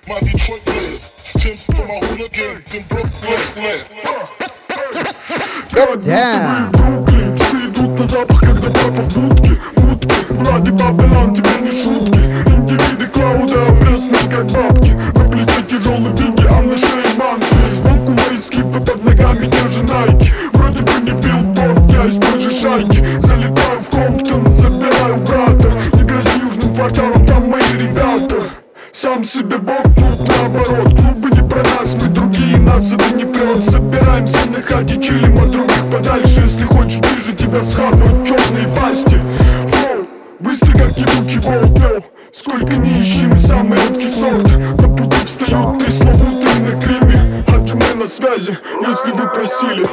My Detroit players, Tim's for my hooligans, them Brooklyn players. Damn. Бруклин, все идут на запах, когда папа в будке. Утки, Влади Бабелан, теперь не шутки. Индивиды Клауда, пресные как бабки. На плече тяжелый бинги, а на шее манки. Сбоку мои скипы, под ногами те же найки. Вроде бы не билборд, я из той же шайки. Залетаю в Комптон, забираю брата. Не грози южным кварталом, там мои ребята. Сам себе бог, тут наоборот. Клубы не про нас, мы другие, нас это не прет. Собираемся на хате, чилим от других подальше. Если хочешь ближе, тебя схапают черные пасти. Флоу, быстро как ебучий болт. Сколько не ищи, мы самый редкий сорт. На пути встают пресловутые на Криме. Хаджиме на связи, если вы просили.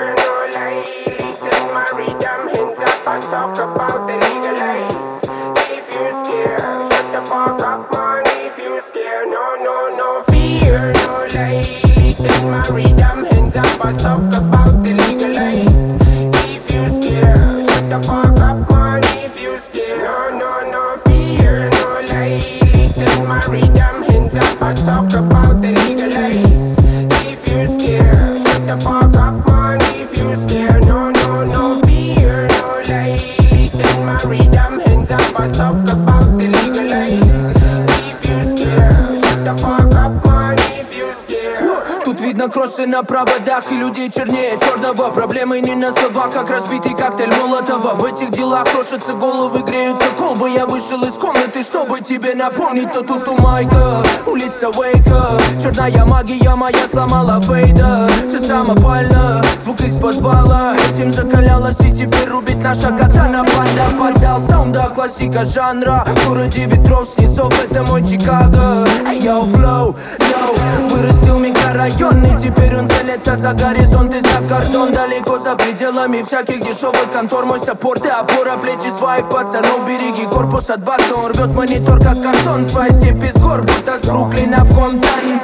Freedom, hands up, I talk about the legalize. If you scared, shut the fuck up, man. If you scared, no fear, no lie. Listen, my freedom, hands up, I talk about the legalize. If you scared, shut the fuck up, man. If you scared, no fear, no lie. Listen, my freedom, hands up, I talk about the legalize. If you scared, shut the fuck up, man. If you scared. Тут видно кроссы на проводах и людей чернее черного. Проблемы не на словах, как разбитый коктейль Молотова. В этих делах крошатся головы, греются колбы. Я вышел из комнаты, чтобы тебе напомнить. То тут у Майка, улица Уэйка. Черная магия моя сломала фейда. Все самопально, звук из подвала. Этим закалялась и теперь рубит наша катана. Панда поддал саунда, классика жанра. В городе ветров, снизов, это мой Чикаго. Эй, йоу, флоу, йоу. Вырастил микрорайон, и теперь он целится за горизонт и за кордон. Далеко за пределами всяких дешевых контор. Мой саппорт и опора, плечи своих пацанов. Береги корпус от баса, он рвет монитор как картон. Свои степи с гор, будто с Бруклина в Комптон.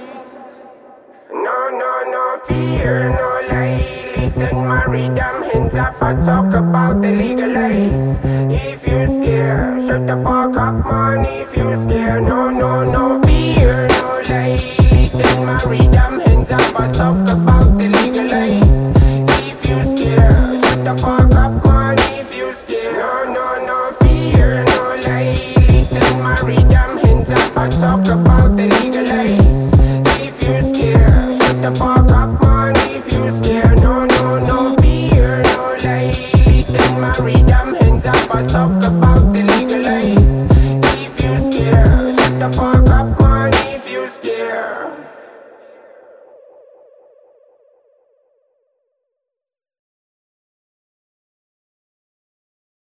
No fear, no lie. Listen, my rhythm, hands up, I talk about the legalize. If you scared, shut the fuck up, man. If you scared, no fear, no lie. Listen, my rhythm, hands up, I talk about the legalize. If you scared, shut the fuck up, man. If you scared, no fear, no lie. Listen, my rhythm, hands up, I talk about the legalize. If you scared, shut the fuck up, man. If you scared, no fear, no lie. Listen, my rhythm, hands up, I talk about the legalize. If you scared, shut the fuck up.